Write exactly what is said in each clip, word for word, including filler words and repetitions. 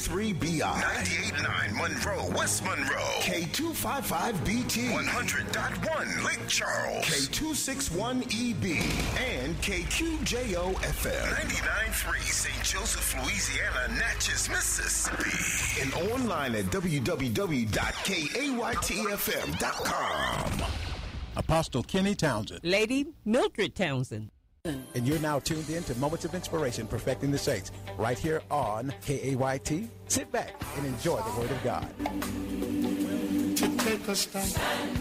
three B I. ninety-eight point nine Monroe, West Monroe. K two fifty-five B T. one hundred point one Lake Charles. K two sixty-one E B. And K Q J O F M. ninety-nine point three Saint Joseph, Louisiana, Natchez, Mississippi. And online at w w w dot k a y t f m dot com. Apostle Kenny Townsend. Lady Mildred Townsend. And you're now tuned in to Moments of Inspiration, Perfecting the Saints, right here on K A Y T. Sit back and enjoy the Word of God. To take a stand.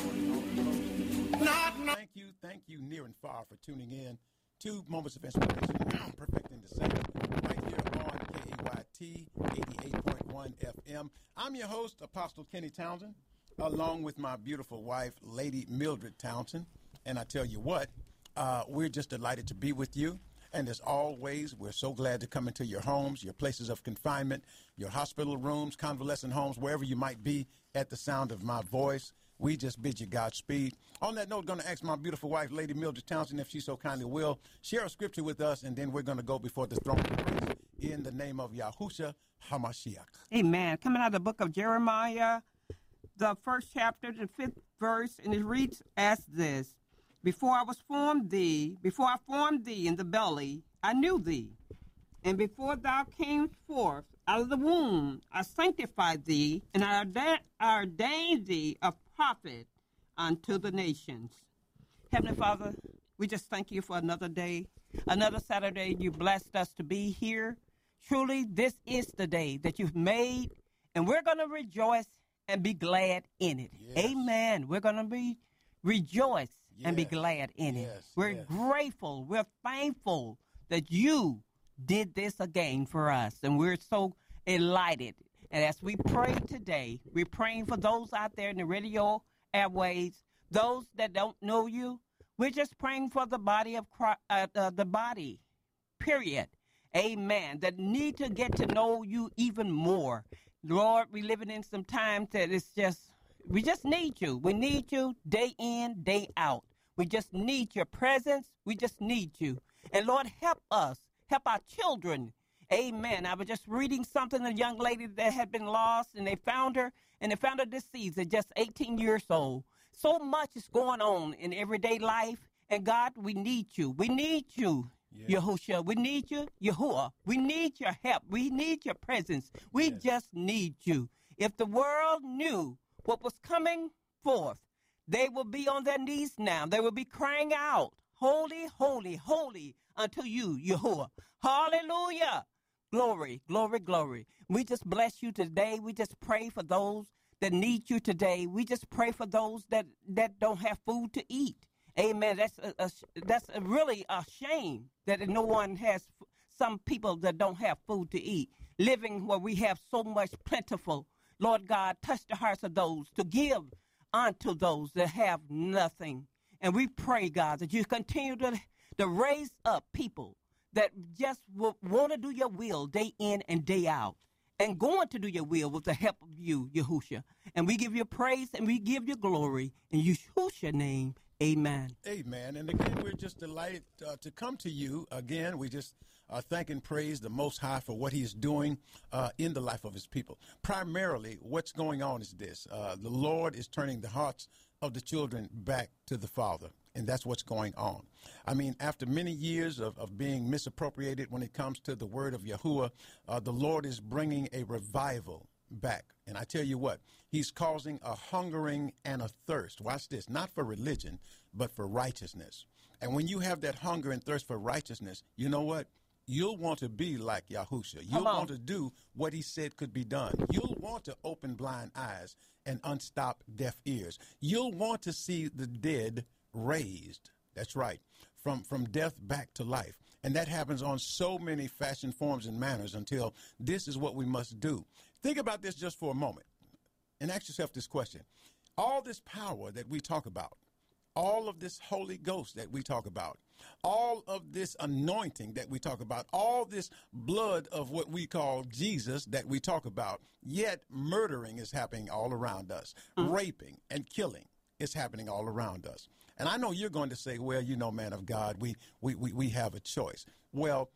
Thank you, thank you, near and far, for tuning in to Moments of Inspiration, Perfecting the Saints, right here on K A Y T eighty-eight point one F M. I'm your host, Apostle Kenny Townsend, along with my beautiful wife, Lady Mildred Townsend. And I tell you what, uh, we're just delighted to be with you. And as always, we're so glad to come into your homes, your places of confinement, your hospital rooms, convalescent homes, wherever you might be at the sound of my voice. We just bid you Godspeed. On that note, going to ask my beautiful wife, Lady Mildred Townsend, if she so kindly will, share a scripture with us, and then we're going to go before the throne of grace in the name of Yahushua HaMashiach. Amen. Coming out of the book of Jeremiah, the first chapter, the fifth verse, and it reads as this. Before I was formed thee, before I formed thee in the belly, I knew thee. And before thou camest forth out of the womb, I sanctified thee, and I ordained, I ordained thee a prophet unto the nations. Heavenly Father, we just thank you for another day, another Saturday. You blessed us to be here. Truly, this is the day that you've made, and we're going to rejoice and be glad in it. Yes. Amen. We're going to be rejoice yes. and be glad in it. Yes. We're yes. grateful. We're thankful that you did this again for us, and we're so elated. And as we pray today, we're praying for those out there in the radio airways, those that don't know you. We're just praying for the body of Christ, uh, uh, the body, period. Amen. That need to get to know you even more. Lord, we're living in some times that it's just, we just need you. We need you day in, day out. We just need your presence. We just need you. And Lord, help us. Help our children. Amen. I was just reading something, a young lady that had been lost, and they found her, and they found her deceased at just eighteen years old. So much is going on in everyday life, and God, we need you. We need you, yeah. Yahushua. We need you, Yahuwah. We need your help. We need your presence. We yes. just need you. If the world knew what was coming forth, they will be on their knees now. They will be crying out, holy, holy, holy unto you, Yahuwah. Hallelujah. Glory, glory, glory. We just bless you today. We just pray for those that need you today. We just pray for those that, that don't have food to eat. Amen. That's a, a, that's a really a shame that no one has, some people that don't have food to eat, living where we have so much plentiful. Lord God, touch the hearts of those to give unto those that have nothing. And we pray, God, that you continue to, to raise up people that just w- want to do your will day in and day out, and going to do your will with the help of you, Yahushua. And we give you praise and we give you glory. In Yahushua's name, amen. Amen. And again, we're just delighted uh, to come to you. Again, we just uh, thank and praise the Most High for what he is doing uh, in the life of his people. Primarily, what's going on is this. Uh, the Lord is turning the hearts of the children back to the Father. And that's what's going on. I mean, after many years of, of being misappropriated when it comes to the word of Yahuwah, uh, the Lord is bringing a revival back. And I tell you what, he's causing a hungering and a thirst. Watch this, not for religion, but for righteousness. And when you have that hunger and thirst for righteousness, you know what? You'll want to be like Yahushua. You'll want to do what he said could be done. You'll want to open blind eyes and unstop deaf ears. You'll want to see the dead raised. That's right. From from death back to life. And that happens on so many fashion, forms, and manners until this is what we must do. Think about this just for a moment and ask yourself this question. All this power that we talk about, all of this Holy Ghost that we talk about, all of this anointing that we talk about, all this blood of what we call Jesus that we talk about, yet murdering is happening all around us, mm-hmm. raping and killing is happening all around us. And I know you're going to say, well, you know, man of God, we, we, we, we have a choice. Well,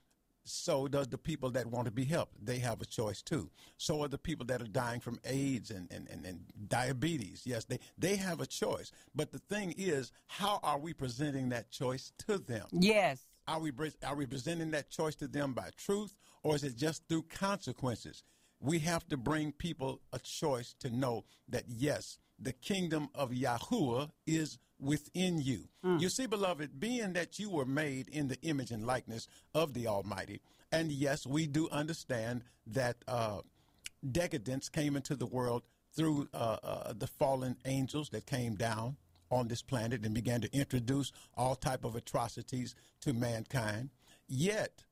so does the people that want to be helped. They have a choice too. So are the people that are dying from AIDS and, and, and, and diabetes. Yes, they, they have a choice. But the thing is, how are we presenting that choice to them? Yes. Are we, are we presenting that choice to them by truth, or is it just through consequences? We have to bring people a choice to know that, yes, the kingdom of Yahuwah is within you. Mm. You see, beloved, being that you were made in the image and likeness of the Almighty, and yes, we do understand that uh, decadence came into the world through uh, uh, the fallen angels that came down on this planet and began to introduce all type of atrocities to mankind. Yet,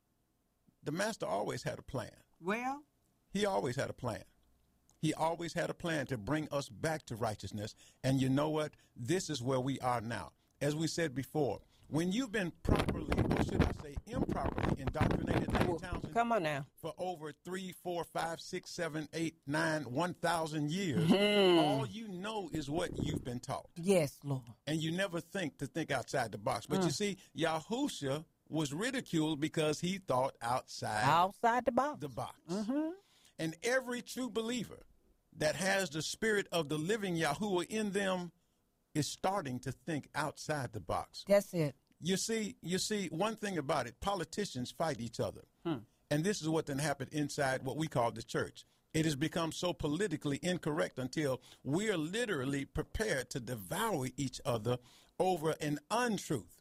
the Master always had a plan. Well, he always had a plan. He always had a plan to bring us back to righteousness. And you know what? This is where we are now. As we said before, when you've been properly, or should I say improperly, indoctrinated, Lady Townsend, come on now, for over three, four, five, six, seven, eight, nine, one thousand years, mm-hmm. all you know is what you've been taught. Yes, Lord. And you never think to think outside the box. But mm. you see, Yahusha was ridiculed because he thought outside, outside the box. The box. Mm-hmm. And every true believer that has the spirit of the living Yahuwah in them is starting to think outside the box. That's it. You see, you see, one thing about it, politicians fight each other. Hmm. And this is what then happened inside what we call the church. It has become so politically incorrect until we are literally prepared to devour each other over an untruth.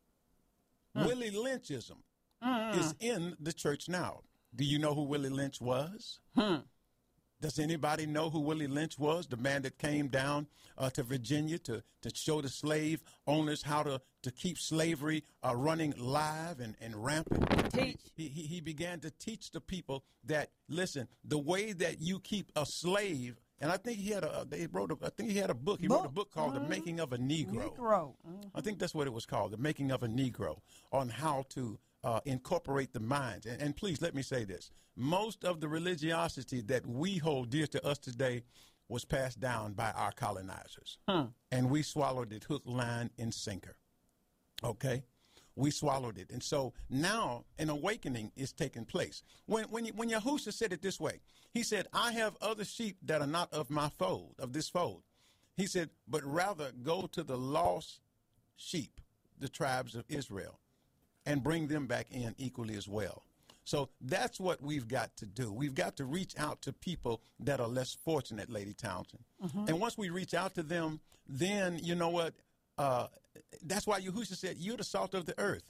Hmm. Willie Lynchism mm-hmm. is in the church now. Do you know who Willie Lynch was? Hmm. Does anybody know who Willie Lynch was? The man that came down uh, to Virginia to, to show the slave owners how to, to keep slavery uh, running live and, and rampant. Teach. He, he, he began to teach the people that, listen, the way that you keep a slave, and I think he had a, they wrote a, I think he had a book. He book. wrote a book called mm-hmm. The Making of a Negro. Negro. Mm-hmm. I think that's what it was called, The Making of a Negro, on how to Uh, incorporate the minds. And, and please let me say this. Most of the religiosity that we hold dear to us today was passed down by our colonizers. Hmm. And we swallowed it hook, line, and sinker. Okay? We swallowed it. And so now an awakening is taking place. When when, when Yahusha said it this way, he said, I have other sheep that are not of my fold, of this fold. He said, but rather go to the lost sheep, the tribes of Israel, and bring them back in equally as well. So that's what we've got to do. We've got to reach out to people that are less fortunate, Lady Townsend. Mm-hmm. And once we reach out to them, then, you know what, uh, that's why Yahushua said, you're the salt of the earth.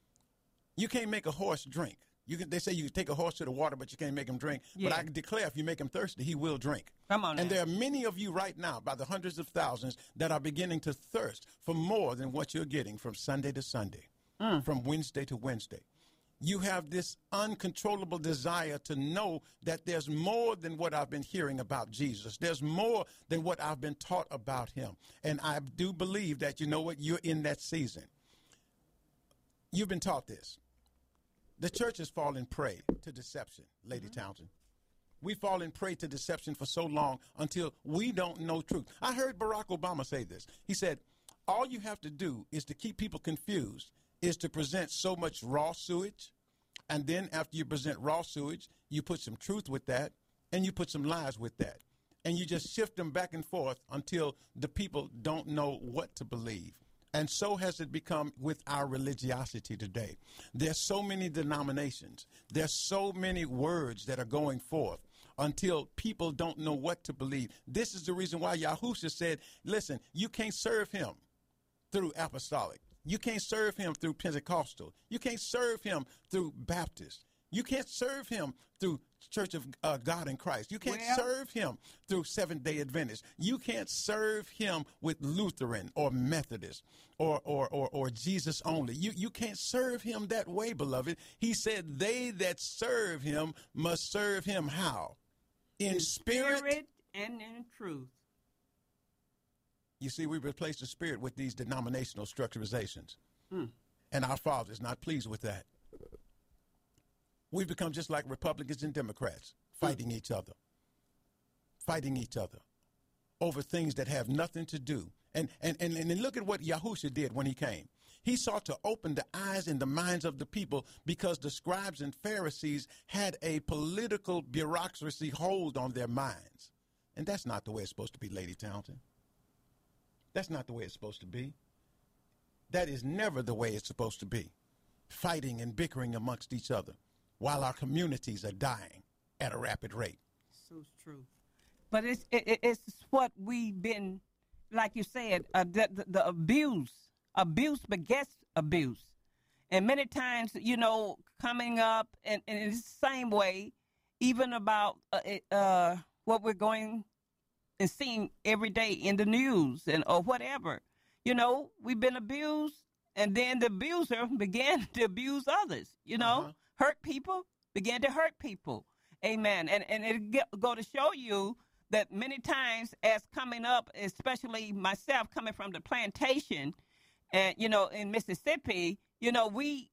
You can't make a horse drink. You can, they say you can take a horse to the water, but you can't make him drink. Yeah. But I declare, if you make him thirsty, he will drink. Come on. And now. there are many of you right now, by the hundreds of thousands, that are beginning to thirst for more than what you're getting from Sunday to Sunday. Mm. From Wednesday to Wednesday. You have this uncontrollable desire to know that there's more than what I've been hearing about Jesus. There's more than what I've been taught about him. And I do believe that, you know what, you're in that season. You've been taught this. The church has fallen prey to deception, Lady mm-hmm. Townsend. We've fallen prey to deception for so long until we don't know truth. I heard Barack Obama say this. He said, all you have to do is to keep people confused is to present so much raw sewage, and then after you present raw sewage, you put some truth with that, and you put some lies with that. And you just shift them back and forth until the people don't know what to believe. And so has it become with our religiosity today. There's so many denominations. There's so many words that are going forth until people don't know what to believe. This is the reason why Yahusha said, listen, you can't serve him through apostolic. You can't serve him through Pentecostal. You can't serve him through Baptist. You can't serve him through Church of uh, God in Christ. You can't well, serve him through Seventh-day Adventist. You can't serve him with Lutheran or Methodist or or or, or Jesus only. You, you can't serve him that way, beloved. He said they that serve him must serve him how? In, in spirit, spirit and in truth. You see, we replaced the spirit with these denominational structurizations. Hmm. And our Father is not pleased with that. We've become just like Republicans and Democrats, fighting hmm. each other, fighting each other over things that have nothing to do. And, and, and, and look at what Yahusha did when he came. He sought to open the eyes and the minds of the people because the scribes and Pharisees had a political bureaucracy hold on their minds. And that's not the way it's supposed to be, Lady Townsend. That's not the way it's supposed to be. That is never the way it's supposed to be. Fighting and bickering amongst each other while our communities are dying at a rapid rate. So true. But it's it, it's what we've been, like you said, uh, the, the, the abuse. Abuse begets abuse. And many times, you know, coming up, and, and it's the same way, even about uh, uh, what we're going and seeing every day in the news and or whatever. You know, we've been abused, and then the abuser began to abuse others, you know, uh-huh. hurt people, began to hurt people. Amen. And and it get, go to show you that many times as coming up, especially myself coming from the plantation, and, you know, in Mississippi, you know, we,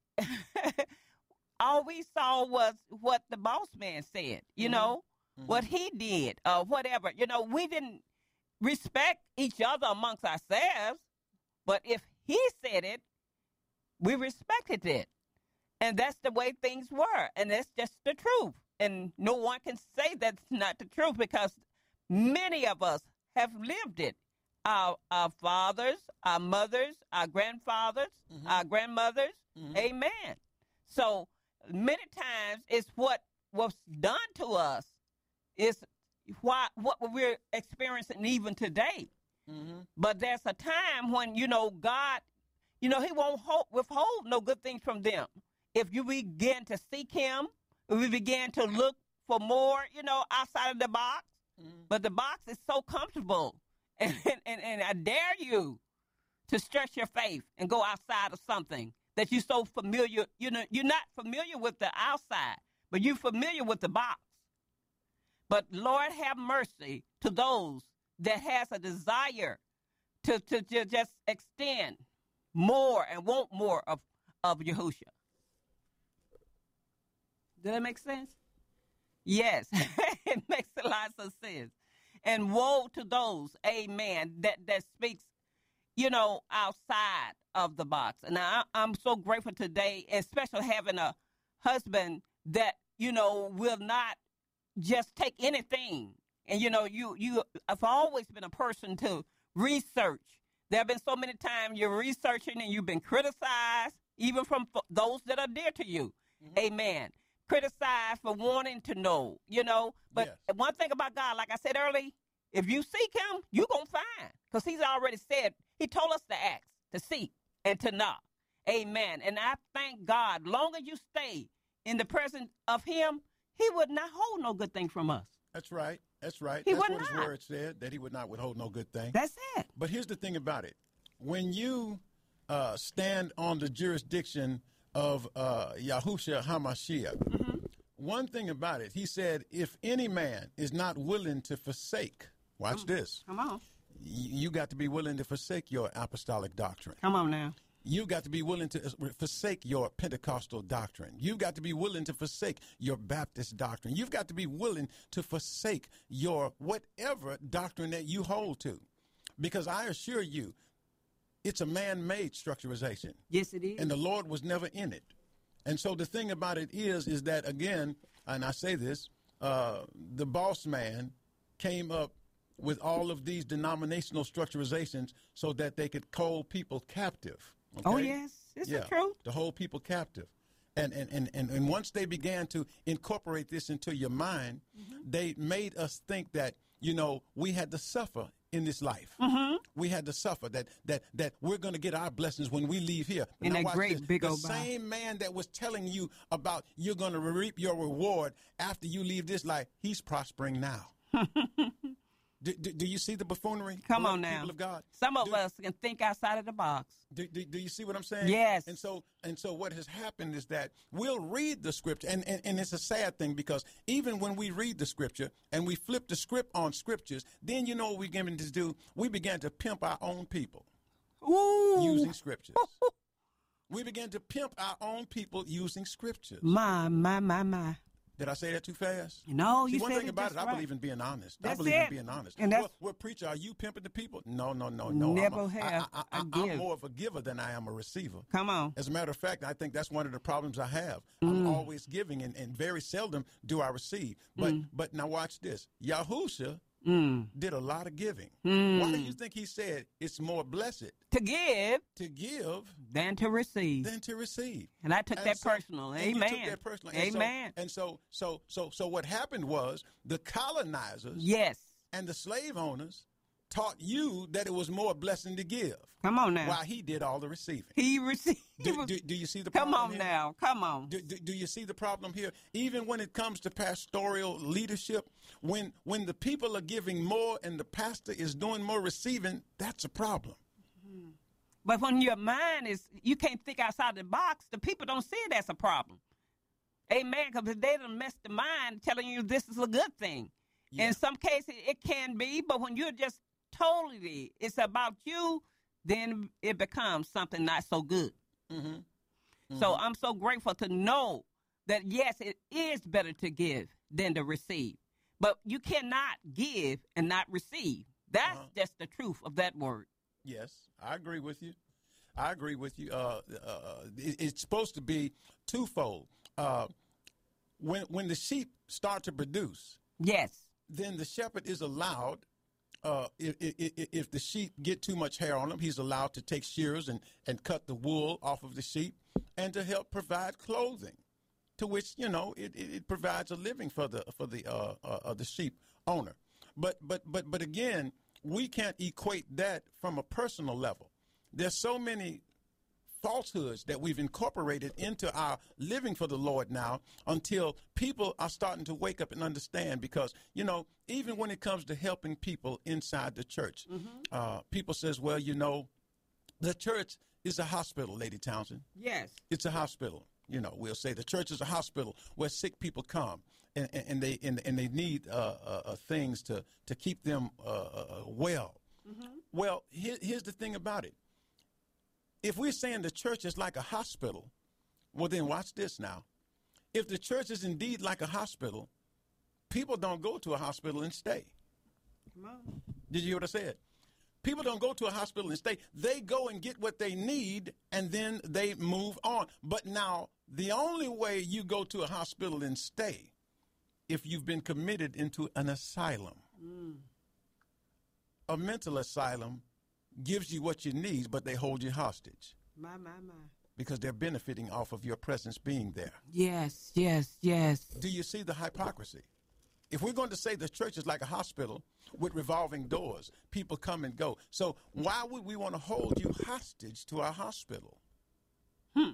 all we saw was what the boss man said, you mm-hmm. know, mm-hmm. what he did, or whatever. You know, we didn't respect each other amongst ourselves. But if he said it, we respected it. And that's the way things were. And that's just the truth. And no one can say that's not the truth because many of us have lived it. Our, our fathers, our mothers, our grandfathers, mm-hmm. our grandmothers. Mm-hmm. Amen. So many times it's what was done to us is why, what we're experiencing even today. Mm-hmm. But there's a time when, you know, God, you know, he won't hold, withhold no good things from them. If you begin to seek him, if we begin to look for more, you know, outside of the box. Mm-hmm. But the box is so comfortable. And, and, and I dare you to stretch your faith and go outside of something that you're so familiar, you know, you're not familiar with the outside, but you're familiar with the box. But Lord have mercy to those that has a desire to, to, to just extend more and want more of, of Yahushua. Does that make sense? Yes, it makes a lot of sense. And woe to those, amen, that, that speaks, you know, outside of the box. And I, I'm so grateful today, especially having a husband that, you know, will not just take anything. And, you know, you, you have always been a person to research. There have been so many times you're researching and you've been criticized, even from f- those that are dear to you. Mm-hmm. Amen. Criticized for wanting to know, you know. But yes. One thing about God, like I said earlier, if you seek him, you're going to find. Because he's already said, he told us to ask, to seek, and to knock. Amen. And I thank God, long as you stay in the presence of him, he would not hold no good thing from us. That's right. That's right. He That's would what his not. word said, that he would not withhold no good thing. That's it. But here's the thing about it. When you uh, stand on the jurisdiction of uh, Yahushua HaMashiach, mm-hmm. one thing about it, he said, if any man is not willing to forsake, watch come, this. Come on. Y- you got to be willing to forsake your apostolic doctrine. Come on now. You've got to be willing to forsake your Pentecostal doctrine. You've got to be willing to forsake your Baptist doctrine. You've got to be willing to forsake your whatever doctrine that you hold to. Because I assure you, it's a man-made structurization. Yes, it is. And the Lord was never in it. And so the thing about it is, is that, again, and I say this, uh, the boss man came up with all of these denominational structurizations so that they could hold people captive. Okay? Oh, yes. It's yeah, the truth. to hold people captive. And, and, and, and, and once they began to incorporate this into your mind, mm-hmm. they made us think that, you know, we had to suffer in this life. Mm-hmm. We had to suffer, that that that we're going to get our blessings when we leave here. In that great this. big the old same man that was telling you about you're going to reap your reward after you leave this life, he's prospering now. do, do, do you see the buffoonery? Come on now. People of God? Some of do, us can think outside of the box. Do, do, do you see what I'm saying? Yes. And so and so what has happened is that we'll read the scripture, and, and, and it's a sad thing because even when we read the scripture and we flip the script on scriptures, then you know what we begin to do? We began to pimp our own people Ooh. using scriptures. We began to pimp our own people using scriptures. My, my, my, my. Did I say that too fast? No, See, you one said thing it about just it, I right. believe in being honest. That's I believe it. in being honest. And that's- well, well, preacher, are you pimping the people? No, no, no, no. Never I'm a, have. I, I, I, I I'm give. more of a giver than I am a receiver. Come on. As a matter of fact, I think that's one of the problems I have. I'm always giving, and, and very seldom do I receive. But Mm. but now watch this. Yahusha Mm. did a lot of giving. Mm. Why do you think he said it's more blessed To give to give than to receive. than to receive? And I took And that so- personal. and you Amen. took that personal. And Amen. So, and so, so, so, so, what happened was the colonizers Yes. and the slave owners taught you that it was more blessing to give, Come on now. while he did all the receiving. He received. Do, do, do you see the Come problem on here? now. Come on. Do, do, do you see the problem here? Even when it comes to pastoral leadership, when when the people are giving more and the pastor is doing more receiving, that's a problem. But when your mind is, you can't think outside the box, the people don't see it as a problem. Amen. Because they done messed the mind telling you this is a good thing. Yeah. In some cases, it can be, but when you're just totally, it's about you, then it becomes something not so good. Mm-hmm. So I'm so grateful to know that, yes, it is better to give than to receive. But you cannot give and not receive. That's Uh-huh. just the truth of that word. Yes, I agree with you. I agree with you. Uh, uh, it, it's supposed to be twofold. Uh, when when the sheep start to produce, Yes. then the shepherd is allowed. Uh, if, if, if the sheep get too much hair on them, he's allowed to take shears and, and cut the wool off of the sheep, and to help provide clothing, to which you know it, it, it provides a living for the for the uh, uh, the sheep owner. But but but but again, we can't equate that from a personal level. There's so many falsehoods that we've incorporated into our living for the Lord now, until people are starting to wake up and understand. Because, you know, even when it comes to helping people inside the church, uh, people says, well, you know, the church is a hospital, Lady Townsend. Yes. It's a hospital. You know, we'll say the church is a hospital where sick people come, and, and, and they and, and they need uh, uh, uh, things to, to keep them uh, uh, well. Well, here, here's the thing about it. If we're saying the church is like a hospital, well, then watch this now. If the church is indeed like a hospital, people don't go to a hospital and stay. Come on. Did you hear what I said? People don't go to a hospital and stay. They go and get what they need, and then they move on. But now, the only way you go to a hospital and stay, if you've been committed into an asylum. Mm. A mental asylum gives you what you need, but they hold you hostage My, my, my. because they're benefiting off of your presence being there. Yes, yes, yes. Do you see the hypocrisy? If we're going to say the church is like a hospital with revolving doors, people come and go. So why would we want to hold you hostage to our hospital? Hmm.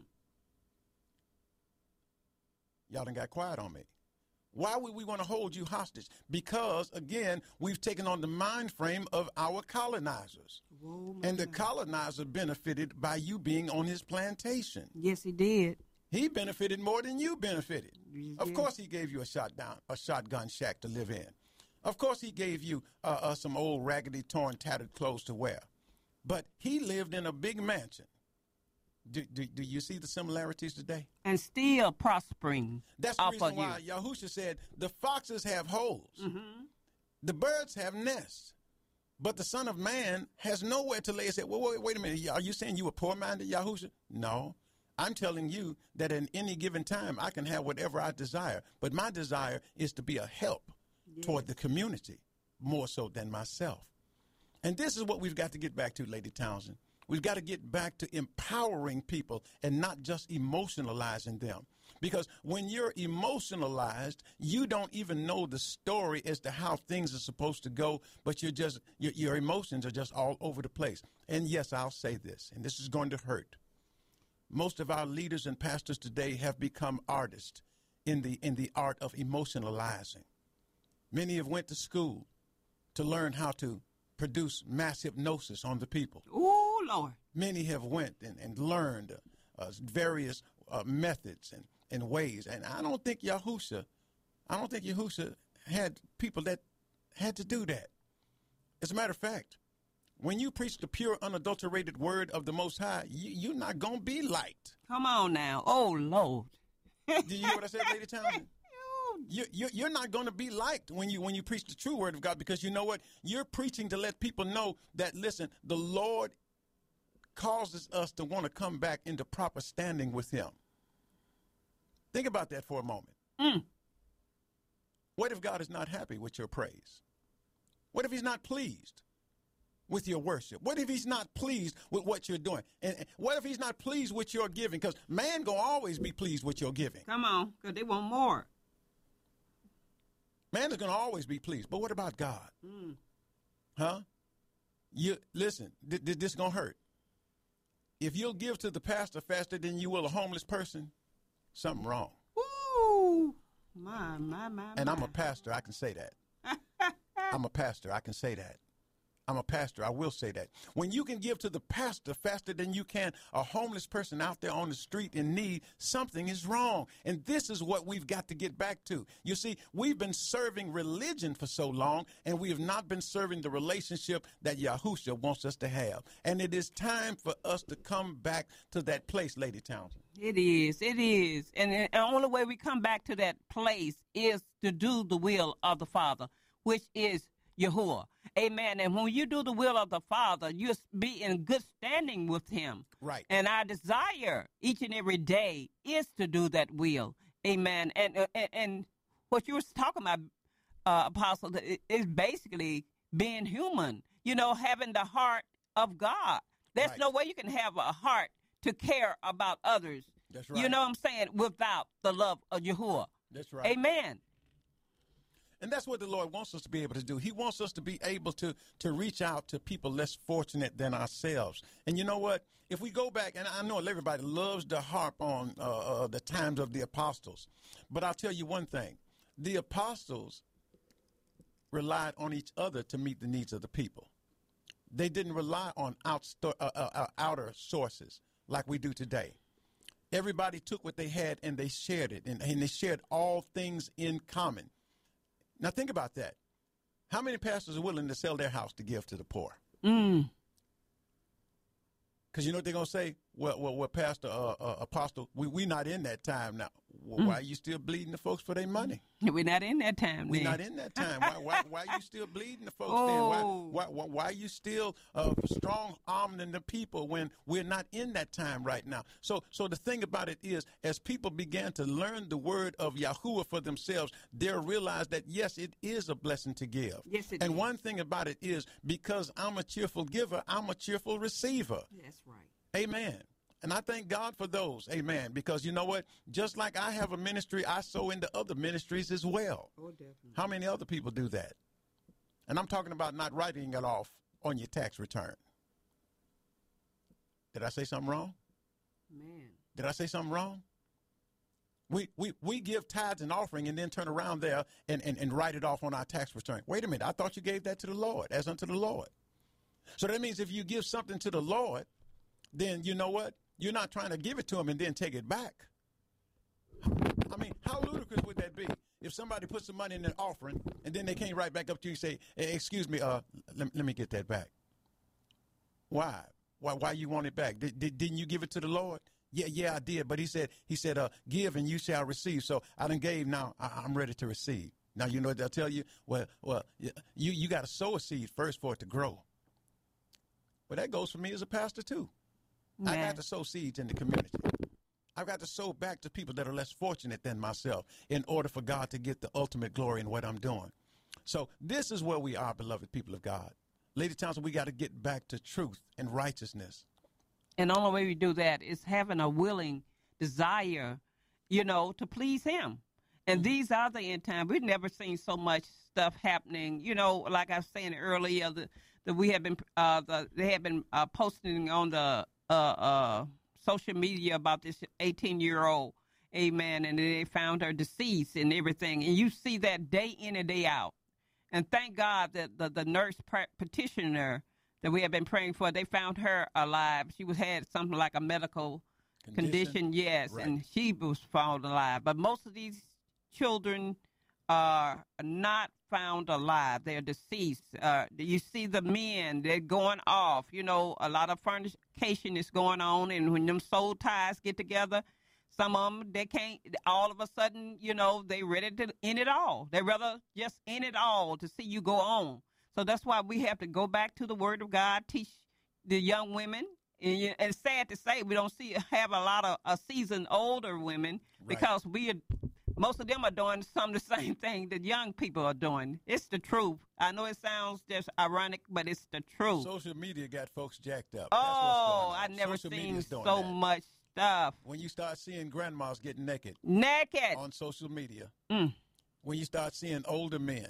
Y'all done got quiet on me. Why would we want to hold you hostage? Because, again, we've taken on the mind frame of our colonizers. Whoa, my, And the my. colonizer benefited by you being on his plantation. Yes, he did. He benefited more than you benefited. Yes, Of yes. course, he gave you a shotgun, a shotgun shack to live in. Of course, he gave you uh, uh, some old raggedy, torn, tattered clothes to wear. But he lived in a big mansion. Do, do, do you see the similarities today? And still prospering That's the off reason of why you. Yahusha said the foxes have holes, Mm-hmm. the birds have nests, but the Son of Man has nowhere to lay his head. Well, wait, wait a minute. Are you saying you were poor-minded, Yahusha? No. I'm telling you that at any given time I can have whatever I desire, but my desire is to be a help toward the community more so than myself. And this is what we've got to get back to, Lady Townsend. We've got to get back to empowering people and not just emotionalizing them. Because when you're emotionalized, you don't even know the story as to how things are supposed to go, but you're just your, your emotions are just all over the place. And yes, I'll say this, and this is going to hurt. Most of our leaders and pastors today have become artists in the in the art of emotionalizing. Many have went to school to learn how to produce mass hypnosis on the people. Oh, Lord. Many have went and, and learned uh, various uh, methods and, and ways. And I don't think Yahusha, I don't think Yahusha had people that had to do that. As a matter of fact, when you preach the pure, unadulterated word of the Most High, you, you're not going to be liked. Come on now. Oh, Lord. Do you hear what I said, Lady Townsend? Oh, You, you, you're not going to be liked when you when you preach the true word of God, because you know what? You're preaching to let people know that, listen, the Lord causes us to want to come back into proper standing with him. Think about that for a moment. Mm. What if God is not happy with your praise? What if he's not pleased with your worship? What if he's not pleased with what you're doing? And and what if he's not pleased with your giving? Because man gonna always be pleased with your giving. Come on, because they want more. Man is gonna always be pleased. But what about God? Mm. Huh? You listen, th- th- this gonna hurt. If you'll give to the pastor faster than you will a homeless person, something wrong. Woo! My, my, my, And my. I'm a pastor, I can say that. I'm a pastor, I can say that. I'm a pastor, I will say that. When you can give to the pastor faster than you can a homeless person out there on the street in need, something is wrong. And this is what we've got to get back to. You see, we've been serving religion for so long, and we have not been serving the relationship that Yahushua wants us to have. And it is time for us to come back to that place, Lady Townsend. It is, it is. And the only way we come back to that place is to do the will of the Father, which is Yahuwah. Amen. And when you do the will of the Father, you'll be in good standing with him. Right. And our desire each and every day is to do that will. Amen. And uh, and, and what you were talking about, uh, Apostle, is basically being human, you know, having the heart of God. There's Right. no way you can have a heart to care about others. That's right. You know what I'm saying? Without the love of Yahuwah. That's right. Amen. And that's what the Lord wants us to be able to do. He wants us to be able to, to reach out to people less fortunate than ourselves. And you know what? If we go back, and I know everybody loves to harp on uh, uh, the times of the apostles, but I'll tell you one thing. The apostles relied on each other to meet the needs of the people. They didn't rely on out, uh, uh, uh, outer sources like we do today. Everybody took what they had and they shared it, and, and they shared all things in common. Now, think about that. How many pastors are willing to sell their house to give to the poor? Mm. Because you know what they're going to say? Well, well, well Pastor, uh, uh, Apostle, we we not in that time now. Well, Mm. why are you still bleeding the folks for their money? We're not in that time. We're then. not in that time. Why, why, why are you still bleeding the folks then? Why, Oh. why, why, why are you still uh, strong-arming the people when we're not in that time right now? So, so the thing about it is, as people began to learn the word of Yahuwah for themselves, they'll realize that, yes, it is a blessing to give. Yes, it and is. one thing about it is, because I'm a cheerful giver, I'm a cheerful receiver. That's right. Amen. And I thank God for those. Amen. Because you know what? Just like I have a ministry, I sow into other ministries as well. Oh, definitely. How many other people do that? And I'm talking about not writing it off on your tax return. Did I say something wrong? Man. Did I say something wrong? We we, we give tithes and offering and then turn around there and, and, and write it off on our tax return. Wait a minute. I thought you gave that to the Lord, as unto the Lord. So that means if you give something to the Lord, then you know what? You're not trying to give it to him and then take it back. I mean, how ludicrous would that be if somebody puts some money in an offering and then they came right back up to you and say, hey, excuse me, uh, let, let me get that back. Why? Why Why you want it back? Did, did, didn't you give it to the Lord? Yeah, yeah, I did. But he said, he said, uh, give and you shall receive. So I done gave, now I, I'm ready to receive. Now, you know what they'll tell you? Well, well, you, you got to sow a seed first for it to grow. But that goes for me as a pastor, too. I Man. got to sow seeds in the community. I've got to sow back to people that are less fortunate than myself in order for God to get the ultimate glory in what I'm doing. So this is where we are, beloved people of God. Lady Townsend, we got to get back to truth and righteousness. And the only way we do that is having a willing desire, you know, to please him. And these are the end times. We've never seen so much stuff happening. You know, like I was saying earlier, the, the we have been, uh, the, they have been uh, posting on the uh, uh, social media about this eighteen-year-old, amen, and they found her deceased and everything. And you see that day in and day out. And thank God that the, the nurse practitioner that we have been praying for, they found her alive. She was had something like a medical condition, condition yes, right. And she was found alive. But most of these children are not found alive. They're deceased. Uh, you see the men, they're going off. You know, a lot of fornication is going on, and when them soul ties get together, Some of them, they can't, all of a sudden, you know, they ready to end it all. They rather just end it all to see you go on. So that's why we have to go back to the Word of God, teach the young women. And you- and it's sad to say we don't see have a lot of uh, seasoned older women because we are, most of them are doing some of the same thing that young people are doing. It's the truth. I know it sounds just ironic, but it's the truth. Social media got folks jacked up. oh, That's what's going on. I never Social seen media's doing so that. much stuff. When you start seeing grandmas getting naked Naked. on social media, Mm. when you start seeing older men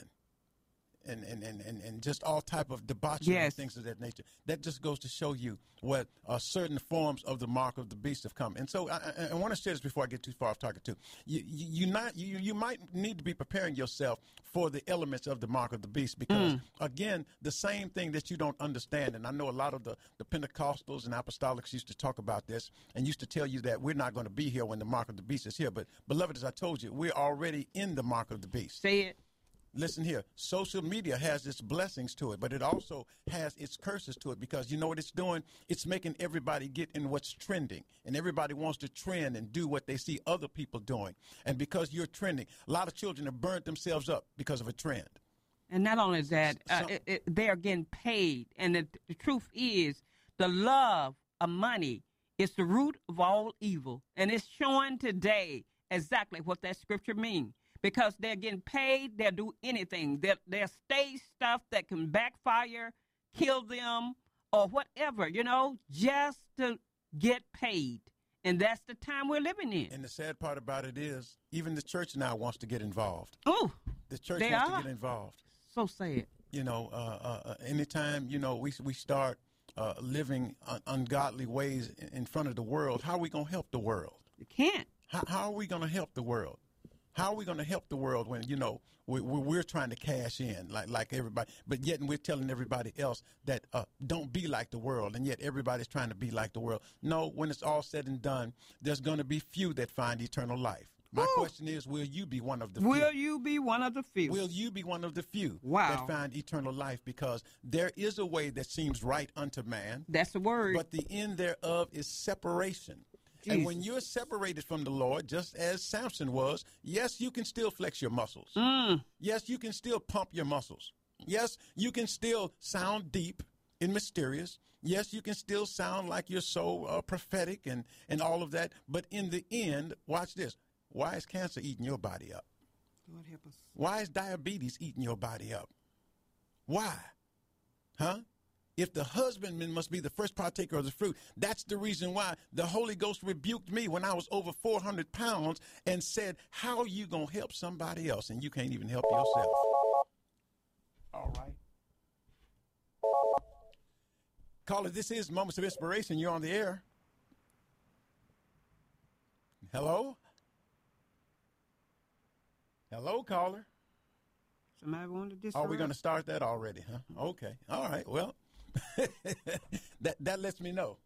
and, and, and, and, and just all type of debauchery Yes. and things of that nature, that just goes to show you what uh, certain forms of the mark of the beast have come. And so I, I, I want to share this before I get too far off target too. You, you, you, not, you, you might need to be preparing yourself for the elements of the mark of the beast because, Mm. again, the same thing that you don't understand, and I know a lot of the, the Pentecostals and apostolics used to talk about this and used to tell you that we're not going to be here when the mark of the beast is here. But, beloved, as I told you, we're already in the mark of the beast. Say it. Listen here, social media has its blessings to it, but it also has its curses to it because you know what it's doing? It's making everybody get in what's trending, and everybody wants to trend and do what they see other people doing. And because you're trending, a lot of children have burnt themselves up because of a trend. And not only that, uh, So- it, it, they're getting paid. And the, the truth is, the love of money is the root of all evil. And it's showing today exactly what that scripture means. Because they're getting paid, they'll do anything. They're, they're stage stuff that can backfire, kill them, or whatever, you know, just to get paid. And that's the time we're living in. And the sad part about it is, even the church now wants to get involved. Oh, The church They wants are. to get involved. so sad. You know, uh, uh, uh, anytime, you know, we, we start uh, living un- ungodly ways in- in front of the world, how are we going to help the world? You can't. How, how are we going to help the world? How are we going to help the world when, you know, we, we, we're trying to cash in like like everybody, but yet we're telling everybody else that uh, don't be like the world, and yet everybody's trying to be like the world. No, when it's all said and done, there's going to be few that find eternal life. My Woo. question is, will you be one of the Will few? you be one of the few? Will you be one of the few Wow. that find eternal life? Because there is a way that seems right unto man, That's the word. but the end thereof is separation. And when you're separated from the Lord, just as Samson was, yes, you can still flex your muscles. Mm. Yes, you can still pump your muscles. Yes, you can still sound deep and mysterious. Yes, you can still sound like you're so uh, prophetic and, and all of that. But in the end, watch this. Why is cancer eating your body up? Lord help us. Why is diabetes eating your body up? Why? Huh? If the husbandman must be the first partaker of the fruit, that's the reason why the Holy Ghost rebuked me when I was over four hundred pounds and said, how are you going to help somebody else and you can't even help yourself? All right. Caller, this is Moments of Inspiration. You're on the air. Hello? Hello, caller. Somebody want to disrupt? Are we going to start that already, huh? Okay. All right. Well, that that lets me know.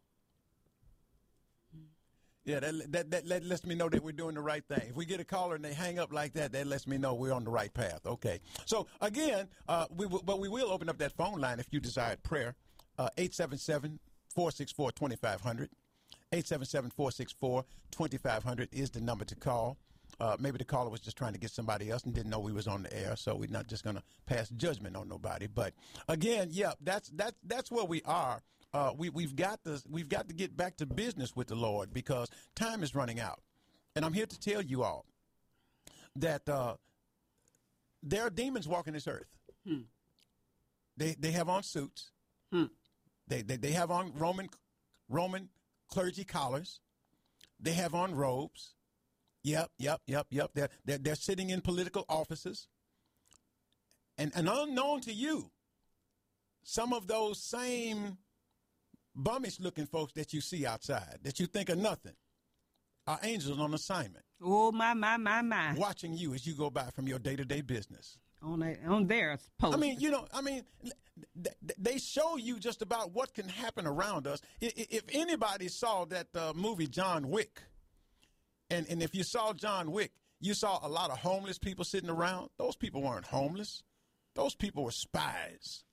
Yeah, that, that that that lets me know that we're doing the right thing. If we get a caller and they hang up like that, that lets me know we're on the right path. Okay. So again, uh, we will, but we will open up that phone line if you desire prayer. Uh, eight seven seven, four six four, two five zero zero. eight seven seven, four six four, two five zero zero is the number to call. Uh, maybe the caller was just trying to get somebody else and didn't know we was on the air, so we're not just going to pass judgment on nobody. But again, yeah, that's that's that's where we are. Uh, we we've got to we've got to get back to business with the Lord because time is running out, and I'm here to tell you all that uh, there are demons walking this earth. Hmm. They they have on suits. Hmm. They, they they have on Roman Roman clergy collars. They have on robes. Yep, yep, yep, yep. They're, they're, they're sitting in political offices. And, and unknown to you, some of those same bummish-looking folks that you see outside, that you think are nothing, are angels on assignment, Oh, my, my, my, my. watching you as you go by from your day-to-day business. On, that, on their post. I mean, you know, I mean, th- th- they show you just about what can happen around us. I- I- If anybody saw that uh, movie John Wick, and, and if you saw John Wick, you saw a lot of homeless people sitting around. Those people weren't homeless. Those people were spies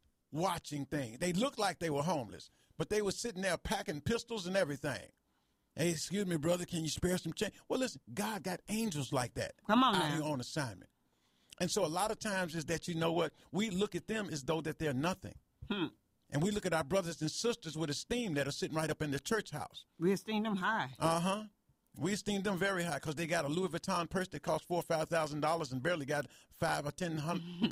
watching things. They looked like they were homeless, but they were sitting there packing pistols and everything. Hey, excuse me, brother, can you spare some change? Well, listen, God got angels like that. Come on out now. here on assignment. And so a lot of times is that, you know what, we look at them as though that they're nothing. Hmm. And we look at our brothers and sisters with esteem that are sitting right up in the church house. We esteem them high. Uh-huh. We esteem them very high because they got a Louis Vuitton purse that costs four or five thousand dollars and barely got five or ten hundred